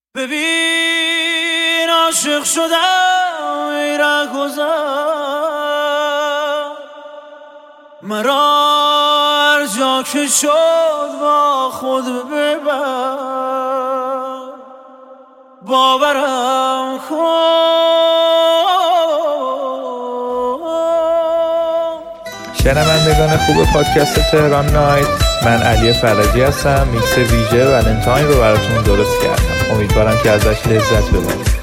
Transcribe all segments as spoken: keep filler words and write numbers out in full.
ببین عاشق شدم ای رهگذر، مرا هر جا که شد با خود ببر، باورم کن. شنوندگان خوب پادکست تهران نایت، من علی فرجی هستم. میکس ویژه ولنتاین رو براتون درست کردم، امیدوارم که ازش لذت ببرید.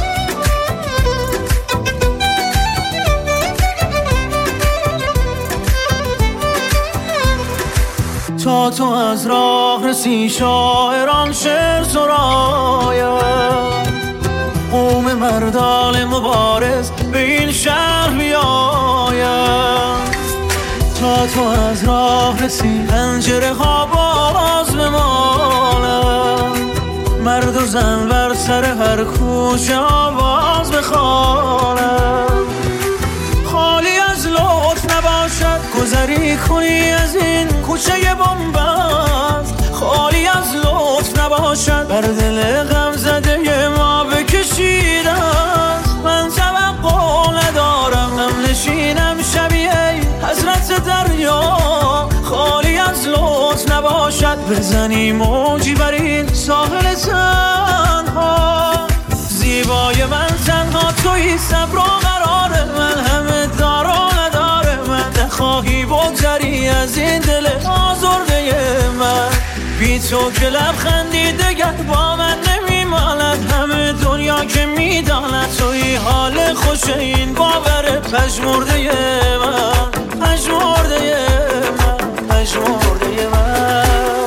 تا تو از راه رسی شاعران شعر سرایم، قوم مردان مبارز به این شهر بیایم. تا تو از راه رسی پنجره ها باز بمانم، مرد و زن بر سر هر کوچه آواز بخوانم. خالی از لطف نباشد گذری کنی از این کوچه بنبست، خالی از لطف نباشد بر دل غم زده ما بکشیده است. من توقع ندارم غم نشینم شبیه حضرت دریا، خالی از لطف نباشد بزنی موجی بر این ساحل تنها. زیبای من تنها تویی، صبر و قرار من همه دار و نداره من، نخواهی بگذری از این دل آزرده من. بی تو که لبخندی دگر با من نمیماند، همه دنیا که میداند توی حال خوش این باور پژمرده من، پژمرده من، پژمرده من.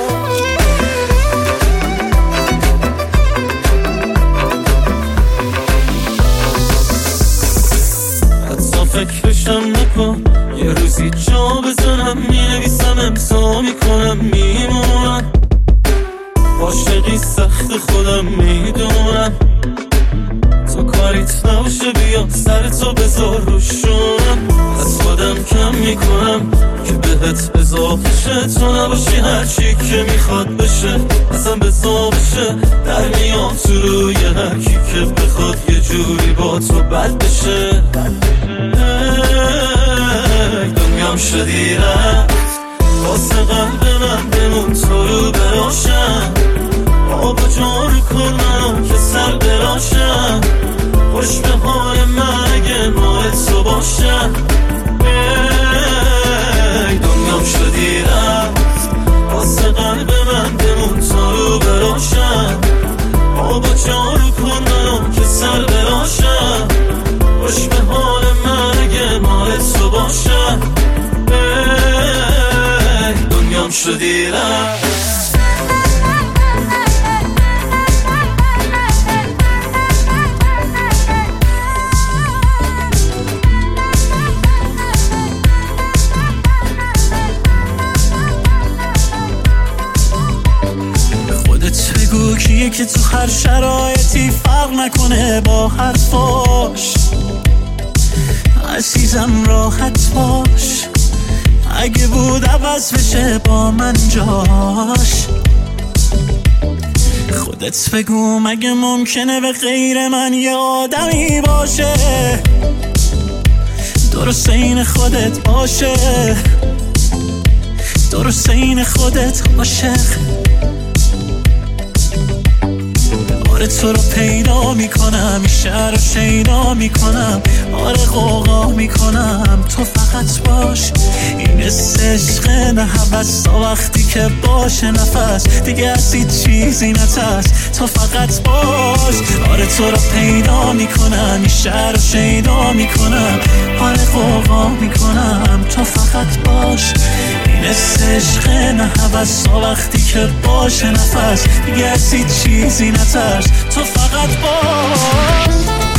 حتی فکرشم نکن یه روزی جا بزنم، مینویسم امضا میکنم میمونم. عاشقی سخت خودم میدونم، تو کاریت نباشه بیا سر تو بذار روشونم. از خودم کم میکنم که بهت اضافه شه، تو نباشی هرچی که میخواد بشه اصلا بزا بشه. در میام تو روی هرکی که بخواد یه جوری با تو بد بشه. دنیام شدی رفت واسه قلب من، بمون تو رو براشم. آب جار کن منو که سر براشم، خوش به حال من اگه ماه تو باشم. دنیام شدی رفت واسه قلب من، بمون تو رو براشم. آب جار کن منو که سر براشم، خوش به حال من اگه ماه تو باشم. دنیام شدی رفت. کیه که تو هر شرایطی فرق نکنه با حرفاش، عزیزم راحت باش. اگه بود عوض بشه با من جاش، خودت بگو مگه ممکنه به غیر من یه آدمی باشه درست این خودت باشه، درست این خودت عاشق. آره تو رو پیدا میکنم، این شهر رو شیدا میکنم، آره غوغا میکنم تو فقط باش. این عشق نه هوس، تا وقتی که باشه نفس دیگه از هیچ چیزی نترس تو فقط باش. آره تو رو پیدا میکنم، این شهر رو شیدا میکنم، آره غوغا میکنم تو فقط باش. این عشق نه هوس، تا وقتی که باشه نفس دیگه از هیچ چیزی نترس تو فقط باش.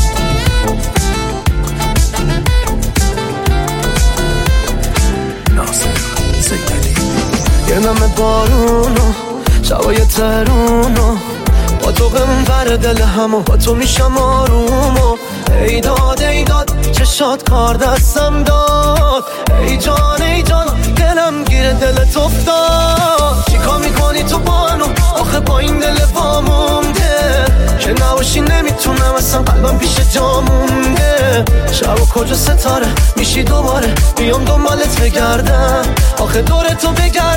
یه نم بارونو شبای ترونو با تو غم بر دل همو، با تو میشم آرومو. ای داد ای داد چشات کار دستم داد، ای جان ای جان دلم گیر دلت افتاد. چیکار میکنی تو بانو آخه با این دل وامونده، نمیتونم اصلا قلبم پیش جا مونده شب و کجا ستاره میشی دوباره بیام دنبالت بگردم آخه دور تو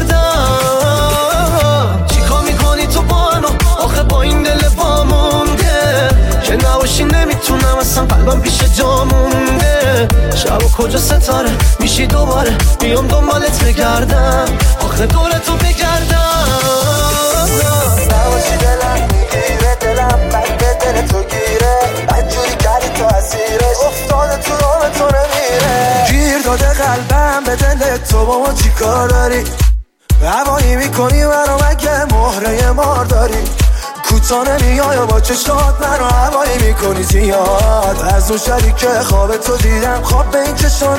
بگردم چیکار میکنی تو با منو آخه با این دل با مونده که نباشی نمیتونم اصلا قلبم پیش جا مونده شب و کجا ستاره میشی دوباره بیام دنبالت بگردم آخه دور تو بگردم نباشی دلم میگیره دلم بد به دل تو گیره بدجوری کردی تو اسیرش افتاده تو راه تو نمیره گیر داده قلبم به دل تو با ما چی کار داری هوایی میکنی منو مگه مهره مار داری کوتاه نمیای و با چشات منو هوایی میکنی زیاد از اون شبی که خواب تو دیدم خواب به این چشا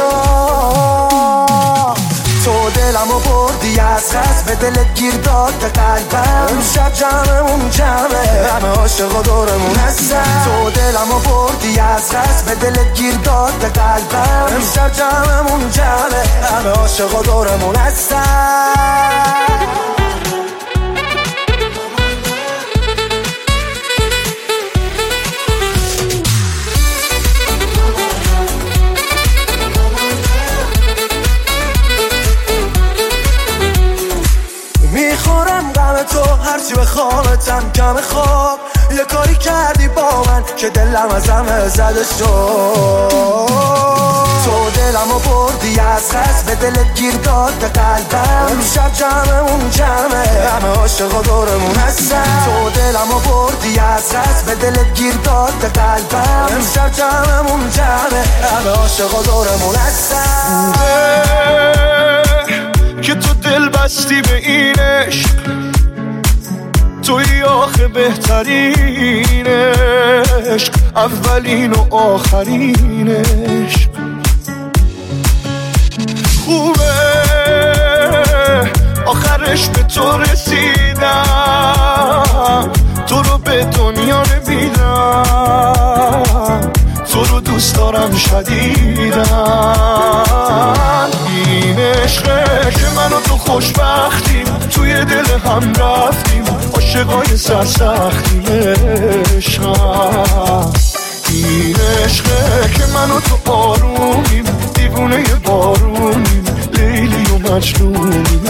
نمیاد تو دلمو بردی از خست به دلت گیر داد به قلبم امشب جمعمون جمعه همه عاشق و دورمون هستن تو دلمو بردی از خست به دلت گیر داد به قلبم امشب جمعمون جمعه همه عاشق و دورمون هستن میخورم غم تو هرچی به خوابتم کم خواب یه کاری کردی با من که دلم از همه زده شد تو دلمو بردی از خست به دلت گیر داد به قلبم امشب جمعمون جمعه همه عاشق و دورمون هستن تو دلمو بردی از خست به دلت گیر داد به قلبم امشب جمعمون جمعه همه عاشق و دورمون هستن که تو دل بستی به این عشق توی آخه بهترین عشق اولین و آخرین عشق خوبه آخرش به تو رسیدم تو رو به دنیا نمیدم تو رو دوست دارم شدیدم این عشقه که من و تو خوشبختیم توی دل هم رفتیم عاشقای سرسختیم عشقم این عشقه که من و تو آرومیم دیوونه بارونیم لیلی و مجنونیم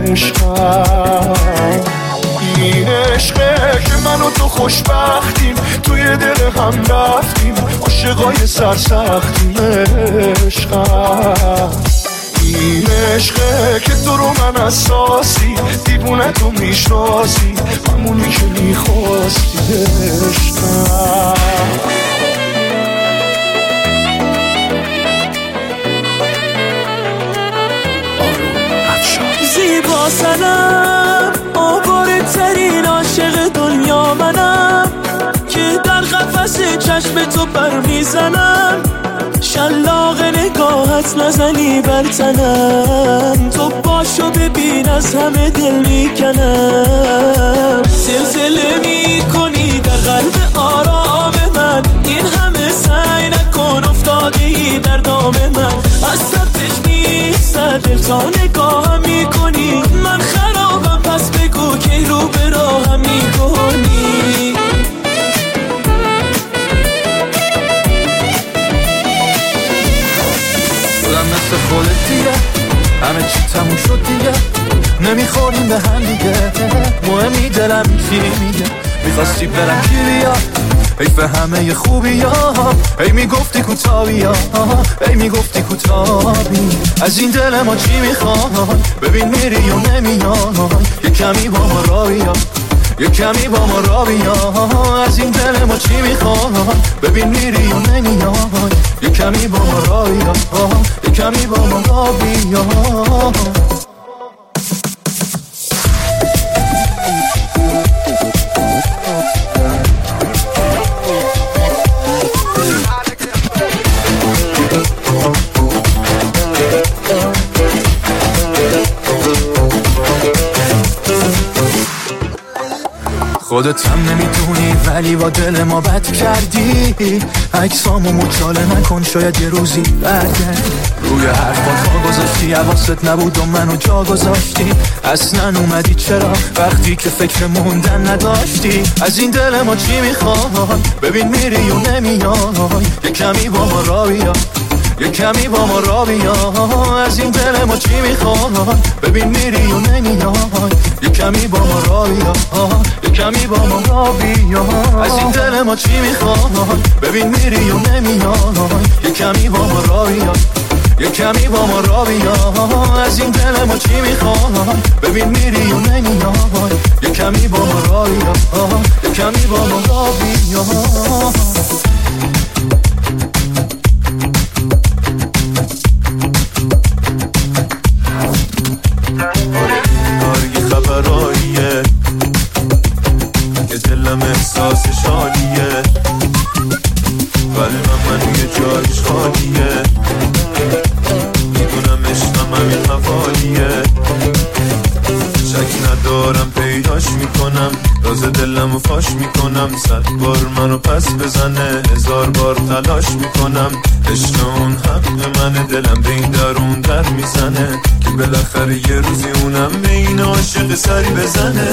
عشقم این عشقه که من و تو خوشبختیم توی دل هم رفتیم عاشقای سرسختیم عشقم این عشقه که تو رو من اساسی دیوونه تو میشناسی همونی که میخواستی عشقم زیبا سنم آواره ترین عاشق دنیا منم که در قفس چشم تو پر میزنم شلاق نگاهت نزنی بر تنم تو باشو ببین از همه دل میکنم زلزله میکنی در قلب آرام من این همه سعی نکن افتادی در دام من از سبتش میسته دل تا نگاهم میکنی من خرابم پس بگو که رو به راهم میکنی مثل خودت دیگه همه چی تموم شد دیگه نمیخوریم به هم دیگه مهمی دلم چی میگه میخواستی برم کی بیا حیف همه خوبی ها ای میگفتی کوتاهی ها ای میگفتی کوتاهی از این دل ما چی میخوای ببین میری و نمیای یه کمی با ما را بیا یه کمی با ما را بیا از این دل ما چی میخوای ببین میری و نمیای یه کمی با ما را بیا یه کمی با ما را بیا خودت هم نمیدونی ولی با دل ما بد کردی. عکسامو مچاله نکن شاید یه روزی برگردی. روی حرفات ها گذاشتی حواست نبود و منو جا گذاشتی. اصلا اومدی چرا وقتی که فکر موندن نداشتی. از این دل ما چی میخوای ببین میری و نمیای. یه کمی با ما را بیا یه کمی با ما را بیا. از این دل ما چی میخوای ببین میری و نمیای. یه کمی با ما را بیا یه کمی با ما را بیا. از این دل ما چی میخوای ببین میری و نمیای. یه کمی با ما را بیا یه کمی با ما را بیا. از این دل ما چی میخوای ببین میری و نمیای. یه کمی با ما را بیا یه کمی با ما را بیا. خبراییه که دلم احساس شالیه ولی من منو یه جایش خالیه. میدونم عشقم همین حوالیه. شک ندارم پیداش میکنم راز دلمو فاش میکنم. صد بار منو پس بزنه هزار بار تلاش میکنم. عشق اون حق منه دلم به این درون در میزنه که بالاخره یه روزی اونم به این عاشق سری بزنه.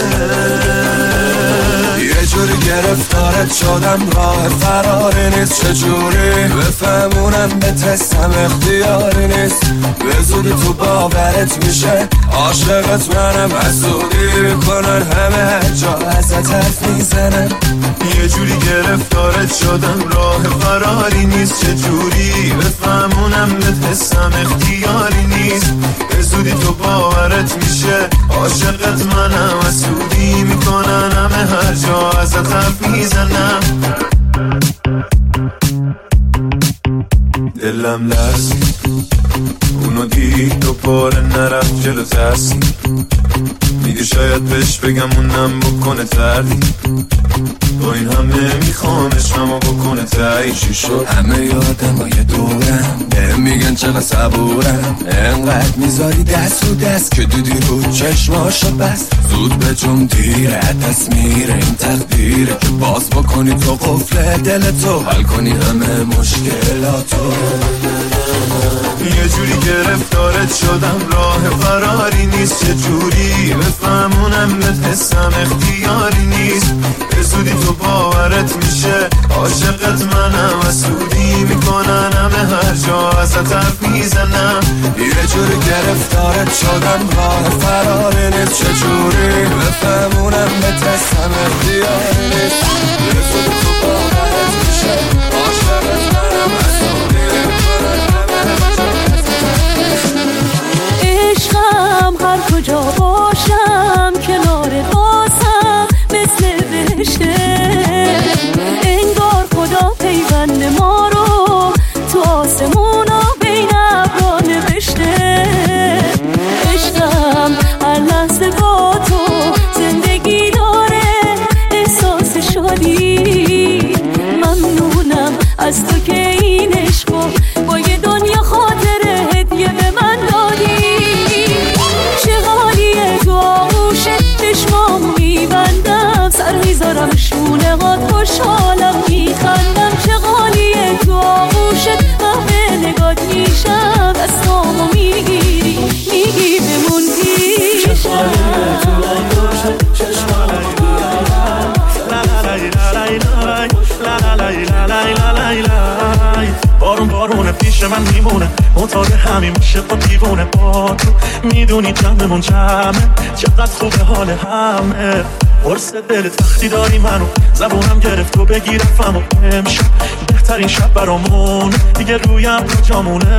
یه جوری گرفتارت شدم راه فراری نیست. چجوری بفهمونم به تستم اختیاری نیست. به زودی تو باورت میشه عاشقت منم. حسودی میکنن همه هر جا ازت حرف میزنن. یه جوری گرفتارت شدم راه فراری نیست. چجوری بفهمونم به تستم اختیاری نیست. به زودی تو باورت میشه عاشقت منم. حسودی میکنن همه هر جا ازت حرف میزنم. دلم لرزید اونو دید و پاره نرفت جلو ترسید. میگه شاید بهش بگم اونم بکنه تردید. با این همه میخوامش اما بکنه تایی. چی شد همه یادم های دورم بهم میگن چقدر صبورم. انقدر میذاری دست رو دست که دیدی رو چشماشو بس. زود به جون دیره دست میره این تقدیره که باز بکنی تو قفل دل تو حل کنی همه مشکلاتو. یه جوری گرفتارت شدم راه فراری نیست. یه جوری بفهمونم به حسم اختیاری نیست. به زودی تو باورت میشه عاشقت منم. حسودی میکنن همه هر جا ازت حرف میزنم. یه جوری گرفتارت شدم راه فراری نیست. چه جوری بفهمونم به حسم اختیاری نیست. به زودی تو باورت میشه عاشقت منم. حسودی میکنن عشقم هر کجا باشم کنار بازم مثل بهشته. انگار خدا پیوند ما رو تو آسمونا بین ابرا نوشته. عشقم هر لحظه با تو زندگی داره احساس شادی. ممنونم از تو که این عشقو با یه دنیا خاطره هدیه به من دادی. چه حالیه تو آغوشت چشمامو میبندم. سر میذارم شونه هات خوشحالم میخندم. چه حالیه تو آغوشت محو نگات میشم. دستامو میگیری میگی بمون پیشم. چه حالیه تو آغوشت چشمامو بارون بارونه پیش من میمونه مطاق همین میشه با دیوونه. با تو میدونی جمعمون جمعه چقدر خوبه حال همه. قرص دل تختی داری منو زبونم گرفت و بگیرفم و امشب بهترین شب برامون دیگه رویم رو جامونه.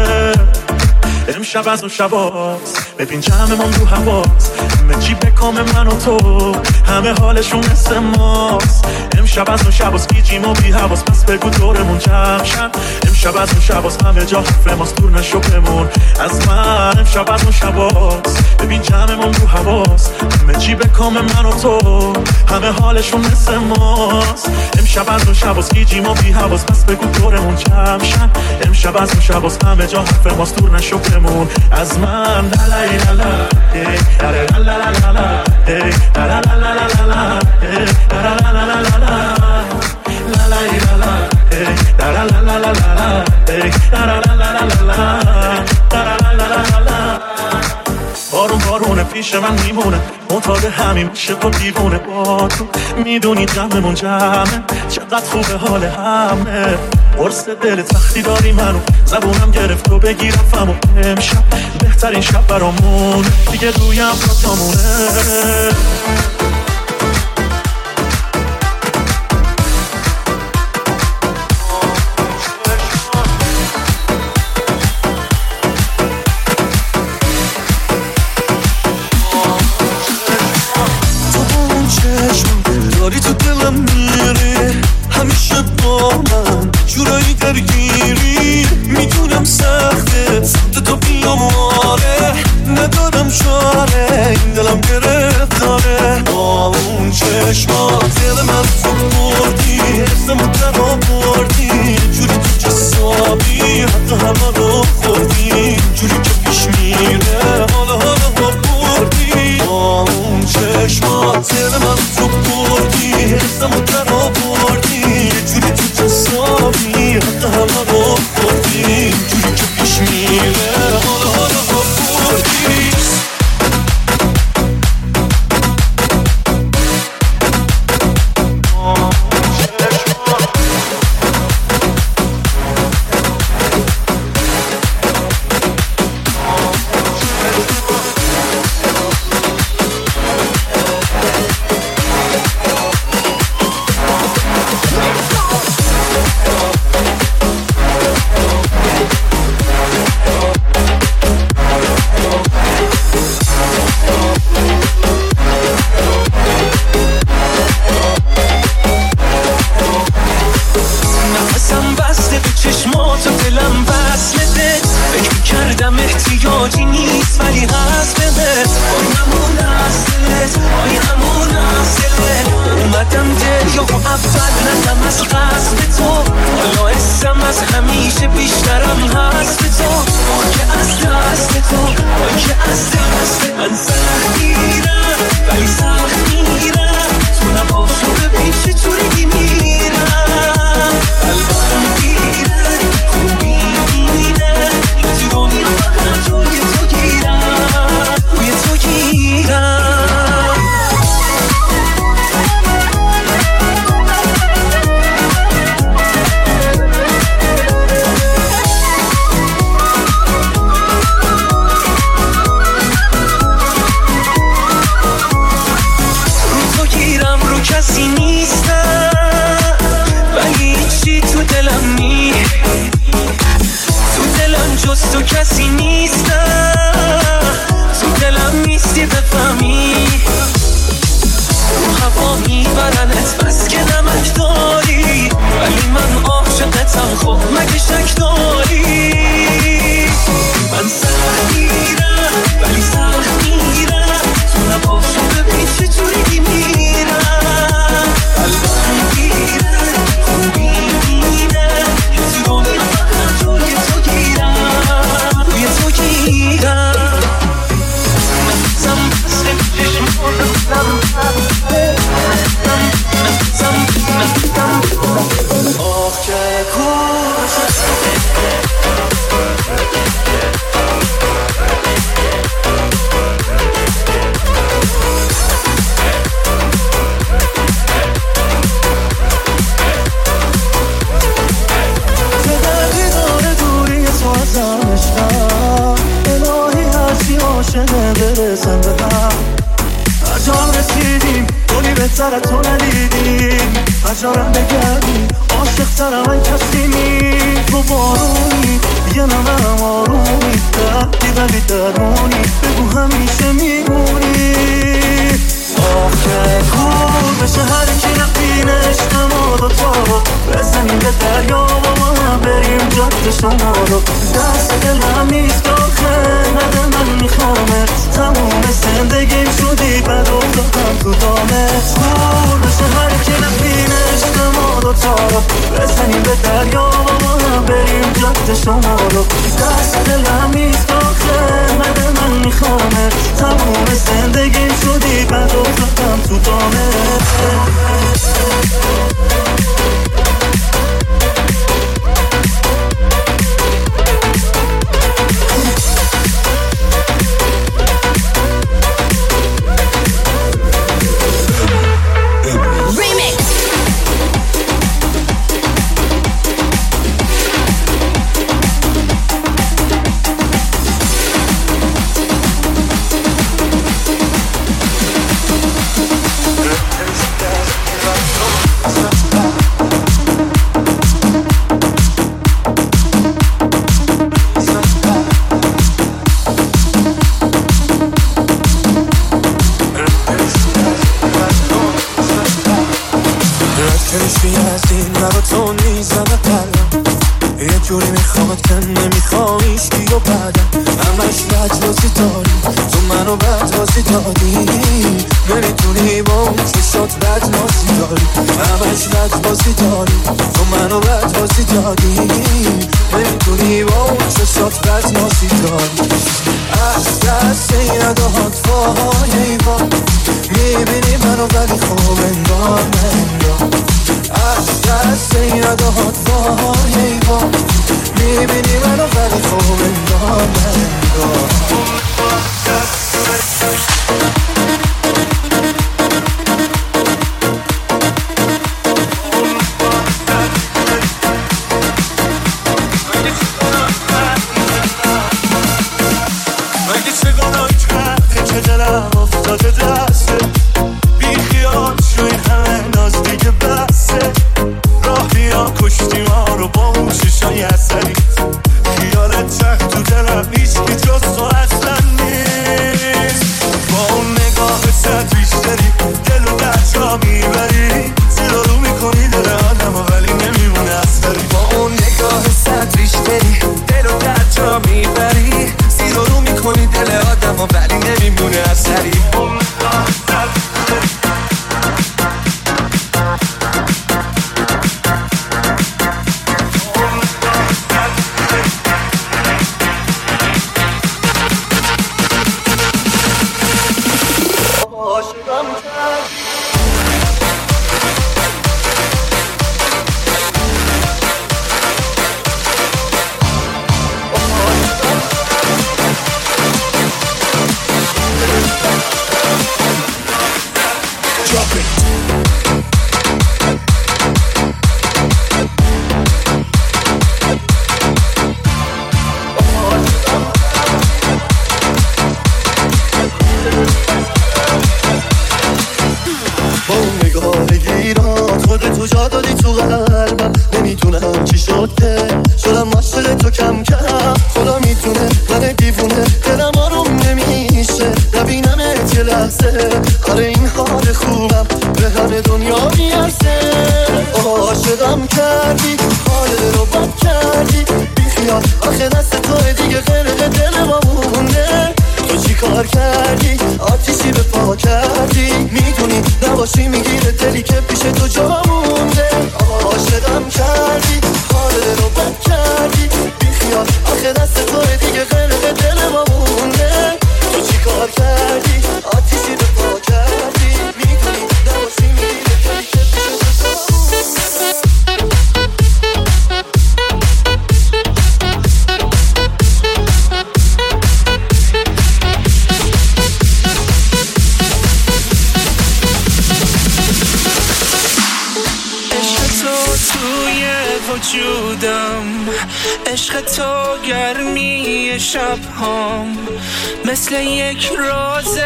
امشب از اون شباست ببین جمعمون رو هواست. همه چی به کام من و تو همه حالشون مثل ماست. امشب از اون شباز گیجیم و بی حواس، پس بگو دورمون جمع شن. امشب از اون شباز همه جا حرف ماست، دور نشو بمون از من. امشب از اون شباز ببین جمعمون رو حواس، همه چی به کام من و تو، همه حالشون مثل ماست. امشب از اون شباز گیجیم و بی حواس، پس بگو دورمون جمع شن. امشب از اون شباز همه جا حرف ماست، دور نشو بمون از من. لا لا لا لا لا لا لا لا لا لا لا لا لا لا بارون بارونه پیش من میمونه، معتاد همین عشق و دیوونه با تو. میدونی جمعمون جمعه، چقدر خوبه حال همه. قرص دلت وقتی داری منو، زبونم گرفت و بگیرم فمو. امشب بهترین شب برامونه، دیگه رویم پاتامونه. داری تو دلم میری، همیشه با من جورایی درگیری. میدونم سخته سمت تو بیام، آره ندارم چاره، این دلم گرفت داره. با اون چشمات دل من تو بردی، حسمو در آوردی، جوری تو جسابی حتی همه رو خوردی، جوری که پیش میره حالا حالا با بردی. با اون چشمات دل من تو بردی، حسمو در آوردی، یه جوری تو جسابی حتی همه رو خوردی، جوری که پیش میره حالا حالا با بردی. بهتر تو ندیدیم هجارم بگردی عاشق ترم این کسی نیست رو بارونی یه نمرم آرومی دردی ولی درونی بگو همیشه میمونی آخه کور بشه هر کی نقینش دوتا رو بزنیم به دریا و ما بریم جاده شما رو. دست دلم نیست آخه نده من میخوامت، تموم زندگیم شدی بد افتادم تو دامت. خور بشه هر کی نبینه عشق ما دوتا رو بزنیم به دریا و ما بریم جاده شما رو. دست دلم نیست آخه نده من میخوامت، تموم زندگیم شدی بد افتادم تو دامت. عشق تو گرمی شب هم مثل یک راز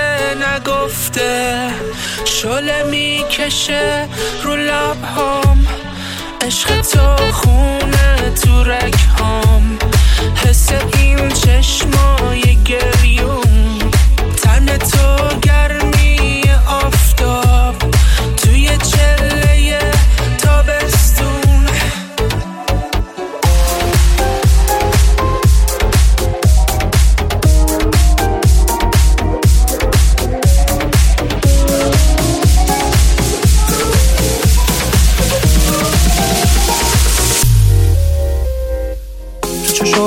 نگفته شعله میکشه رو لب هم. عشق تو خونه تو رگ هم حس این چشمای گریون تن تو گرمی آفتاب توی چله تابستون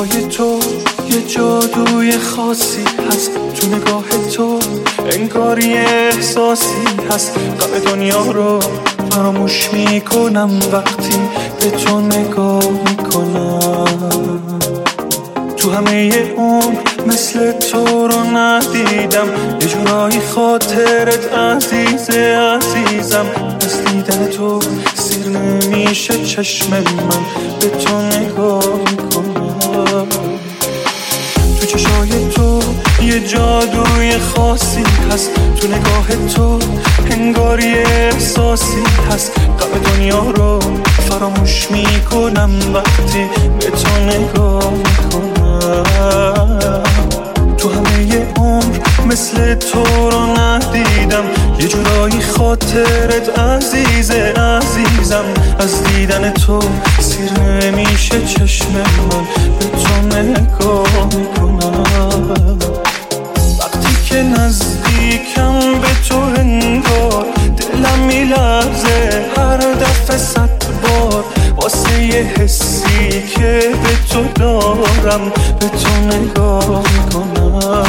چشای تو یه جادوی خاصی هست، تو نگاه تو انگار یه احساسی هست. غم دنیا رو فراموش میکنم وقتی به تو نگاه میکنم. تو همه عمر مثل تو رو ندیدم، یه جورایی خاطرت عزیزه عزیزم. از دیدن تو سیر نمیشه چشم من، به تو نگاه میکنم. تو چشای تو یه جادوی خاصی هست، تو نگاه تو انگار یه احساسی هست. غم دنیا رو فراموش میکنم وقتی به تو نگاه میکنم. تو همه عمر مثل تو رو ندیدم، یه جورایی خاطرت عزیزه عزیزم. از دیدن تو سیر نمیشه چشم من، به تو نگاه میکنم. وقتی که نزدیکم به تو انگار دلم میلرزه هر دفعه صد بار، واسه یه حسی که به تو دارم به تو نگاه میکنم.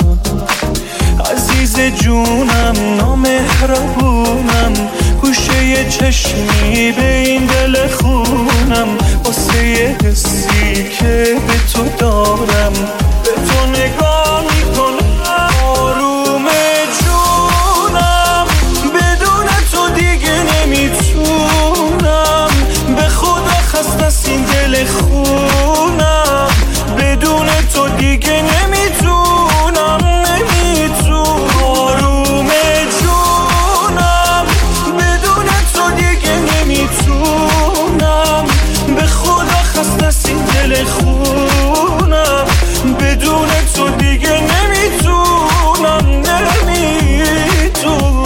عزیز جونم نامهربونم، گوشه یه چشمی به این دل خونم، واسه یه حسی که به تو دارم به تو نگاه میکنم. آروم جونم بدون تو دیگه نمیتونم، به خدا خسته از این دل خونم، بدون تو دیگه نمیتونم نمیتونم. آروم جونم بدون تو دیگه نمیتونم، به خدا خسته از این دل خونم، بدون تو دیگه نمیتونم نمیتونم.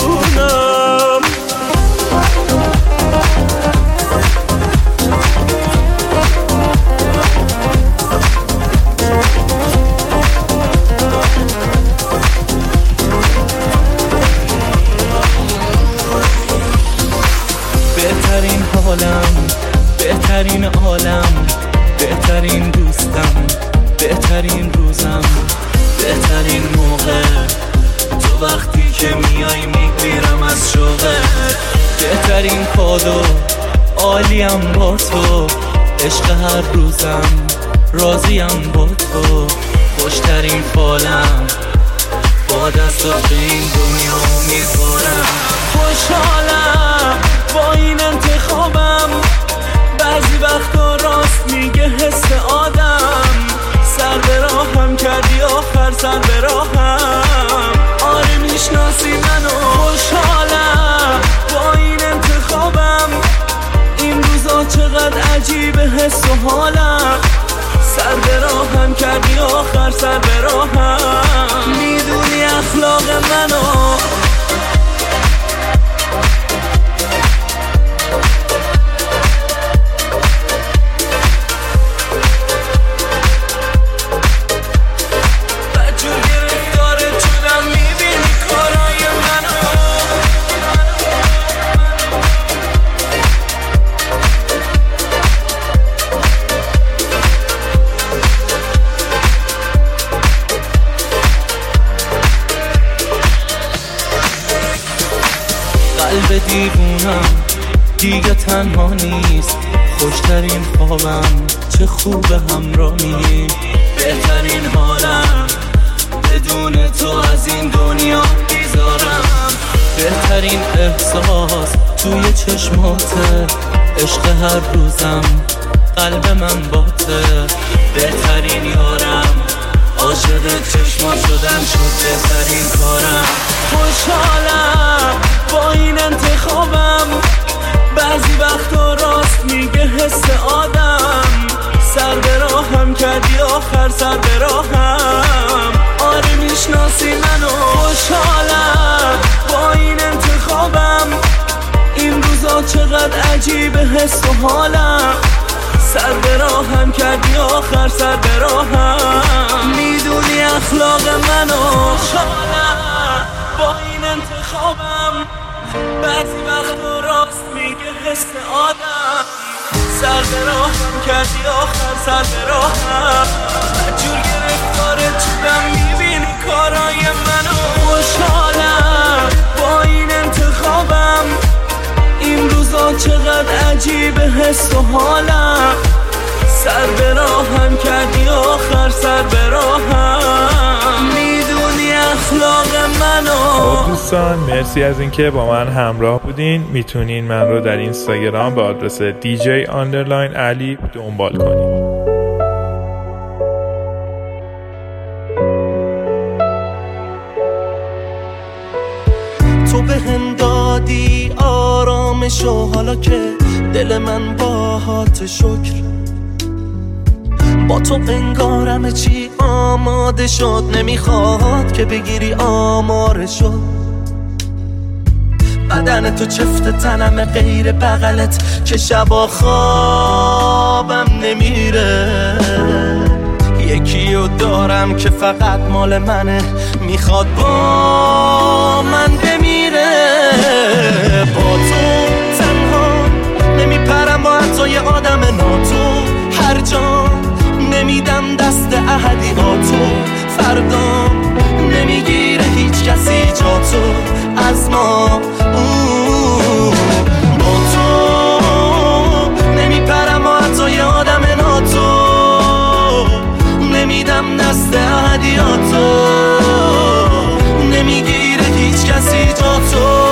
بهترین حالم، بهترین عالم، بهترین دوستم، بهترین روزم، بهترین موقع تو وقتی که میای میگیرم از شوقه. بهترین کادو عالیم با تو، عشق هر روزم راضیم با تو. خوشترین فالم با دستات به این دنیا میذارم. خوشحالم با این انتخابم، بعضی وقتا راست میگه حس آدم. سر به راهم کردی آخر سر به راهم، آره میشناسی منو. خوشحالم با این انتخابم، این روزا چقدر عجیبه حس و حالم. سر به راهم کردی آخر سر به راهم، میدونی اخلاق منو. قلب دیوونم دیگه تنها نیست، خوشترین خوابم چه خوب همراهی. بهترین حالم بدون تو از این دنیا بیزارم. بهترین احساس توی چشماته، عشق هر روزم قلب من باته. بهترین یارم عاشق چشمات شدم شد بهترین کارم. خوشحالم با این انتخابم، بعضی وقتا راست میگه حس آدم. سر به راهم کردی آخر سر به راهم، آره میشناسی منو. خوشحالم با این انتخابم، این روزا چقدر عجیبه حس و حالم. سر به راهم کردی آخر سر به راهم، میدونی اخلاق منو. خوشحالم با این انتخابم، بعضی وقتا راست میگه حس آدم. سر به راهم کردی آخر سر به راهم مجور گرفتار چودم میبینی کارای منو خوشحالم با این انتخابم این روزا چقدر عجیبه حس و حالم سر به راهم کردی آخر سر به راهم میدونی اخلاق منو. خب دوستان مرسی از اینکه با من همراه بودین. میتونین من رو در اینستاگرام به آدرس دی جی آندرلاین علی دنبال کنین. تو به هم دادی آرامشو حالا که دل من باهات شکر با تو انگارم چی آماده شد نمیخواد که بگیری آمارشو بدن تو چفت تنم غیر بغلت که شبا خوابم نمیره یکیو دارم که فقط مال منه میخواد با من بمیره با تو تنها نمیپرم با حتی یه آدم ناتو هر جا نمیدم دست احدیاتو فردا نمیگیره هیچ کسی جا تو از ما با تو نمیپرم و حتی یه آدم ناتو نمیدم دست احدیاتو نمیگیره هیچ کسی جا تو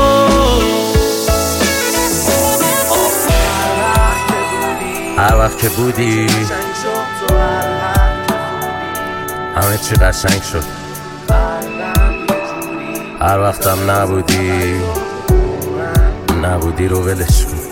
هر وقت که بودی همه چی قشنگ شد هر وقتم نبودی نبودی رو ولش کن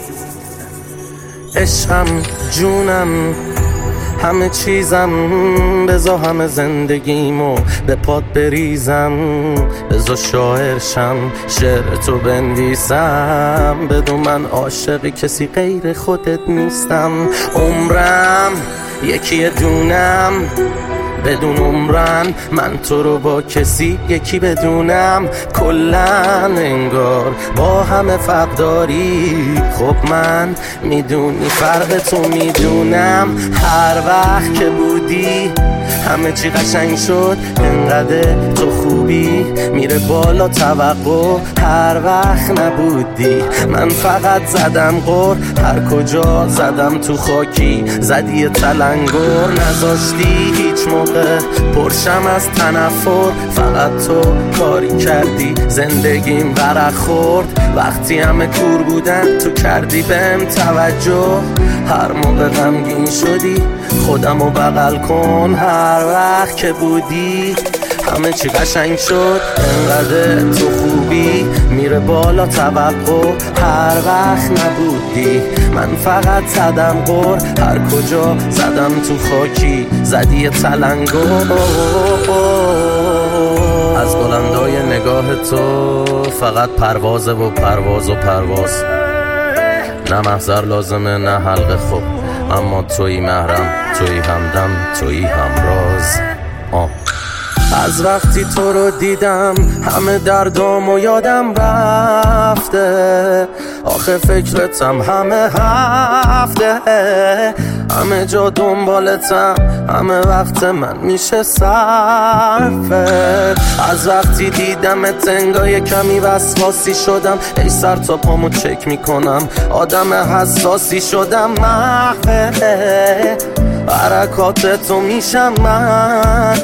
عشقم جونم همه چیزم بزا همه زندگیمو به پات بریزم بزا شاعرشم شعر تو بنویسم بدون من عاشقی کسی غیر خودت نیستم عمرم یکی دونم بدون عمرن من تو رو با کسی یکی بدونم کلن انگار با همه فرق داری خب من میدونی فرق تو میدونم هر وقت که بودی همه چی قشنگ شد انقدر تو خوبی میره بالا توقع هر وقت نبودی من فقط زدم غر هر کجا زدم تو خاکی زدی تلنگر نذاشتی هیچ موقع پرشم از تنفر فقط تو کاری کردی زندگیم ورق خورد وقتی همه کور بودن تو کردی بهم توجه هر موقع غمگین شدی خودمو بغل کن هر وقت که بودی همه چی قشنگ شد انقدر تو خوبی میره بالا توقع هر وقت نبودی من فقط زدم غر هر کجا زدم تو خاکی زدی تلنگر از بلندای نگاه تو فقط پروازه و پرواز و پرواز نه محضر لازمه نه حلقه خوب اما تویی محرم تویی همدم تویی همراز آه از وقتی تو رو دیدم همه دردامو یادم رفته آخه فکرتم همه هفته همه جا دنبالتم همه وقت من میشه صرفه از وقتی دیدمت انگار کمی وسواسی شدم ای سر تا پامو چک میکنم آدم حساسی شدم محفه حرکاتتو میشم من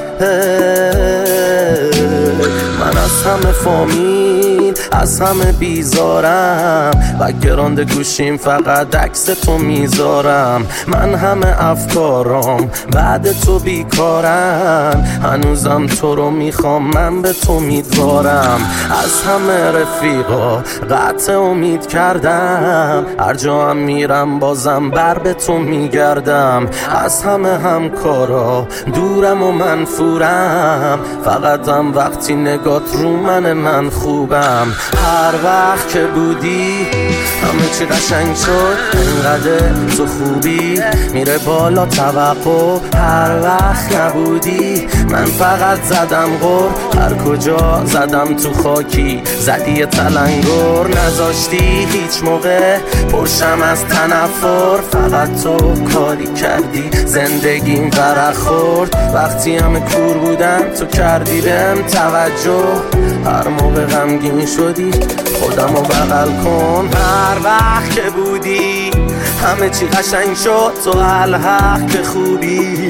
من از همه فامیل از همه بیزارم و گرانده گوشیم فقط عکس تو میذارم من همه افکارام بعد تو بیکارم هنوزم تو رو میخوام من به تو میدوارم از همه رفیقا قطع امید کردم هر جا هم میرم بازم بر به تو میگردم از همه همکارا دورم و منفورم فقط هم وقتی نگات رو من من خوبم میزنم. هر وقت که بودی همه چی قشنگ شد، انقدر تو خوبی میره بالا توقع. هر وقت نبودی من فقط زدم غر، هر کجا زدم تو خاکی زدی تلنگر. نذاشتی هیچ موقع پرشم از تنفر، فقط تو کاری کردی زندگیم ورق خورد. وقتی همه کور بودم تو کردی بهم توجه، هر موقع غمگین شدی خودمو بغل کن. هر وقت که بودی همه چی قشنگ شد، تو الحق که خوبی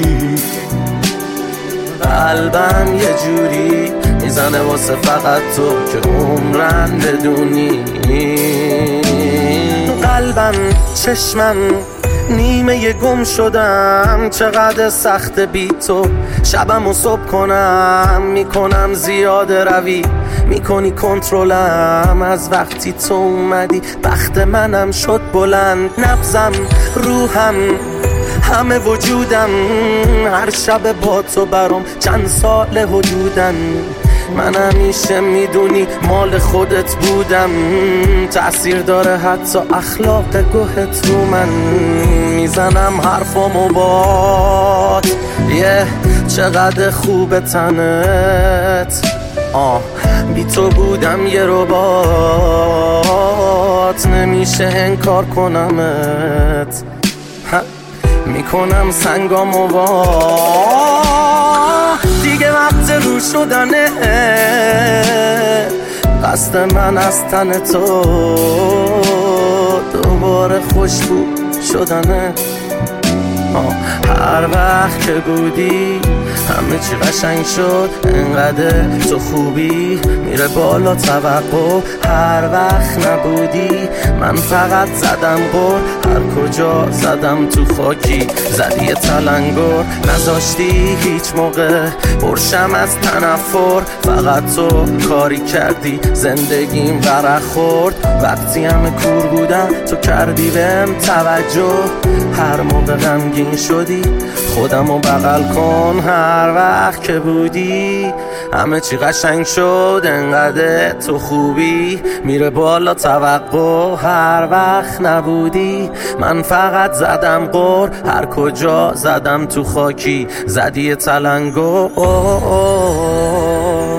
قلبم یه جوری میزنه واسه فقط تو که عمرن بدونی. قلبم چشمم نیمه یه گم شدم، چقدر سخت بی تو شبم و صبح کنم. میکنم زیاده روی میکنی کنترلم، از وقتی تو اومدی بخت منم شد بلند. نبضم روحم همه وجودم، هر شب با تو برام چند سال حدودن. من همیشه میدونی مال خودت بودم، تأثیر داره حتی اخلاق گوهت رو من. میزنم حرفامو بات یه چقدر خوب تنت، آه بی تو بودم یه ربات، نمیشه انکار کنمت. میکنم سنگامو وا دیگه وقت رو شدنه، قصد من از تن تو دوباره خوشبو شدنه. هر وقت که بودی همه چی قشنگ شد، انقدر تو خوبی میره بالا توقع. هر وقت نبودی من فقط زدم غر، هر کجا زدم تو خاکی زدی تلنگر. نذاشتی هیچ موقع پرشم از تنفر، فقط تو کاری کردی زندگیم ورق خورد. وقتی همه کور بودم تو کردی بهم توجه، هر موقع غمگین شدی خودمو بغل کن. هر وقت که بودی همه چی قشنگ شد، انقدر تو خوبی میره بالا توقع. هر وقت نبودی من فقط زدم غر، هر کجا زدم تو خاکی زدی تلنگر.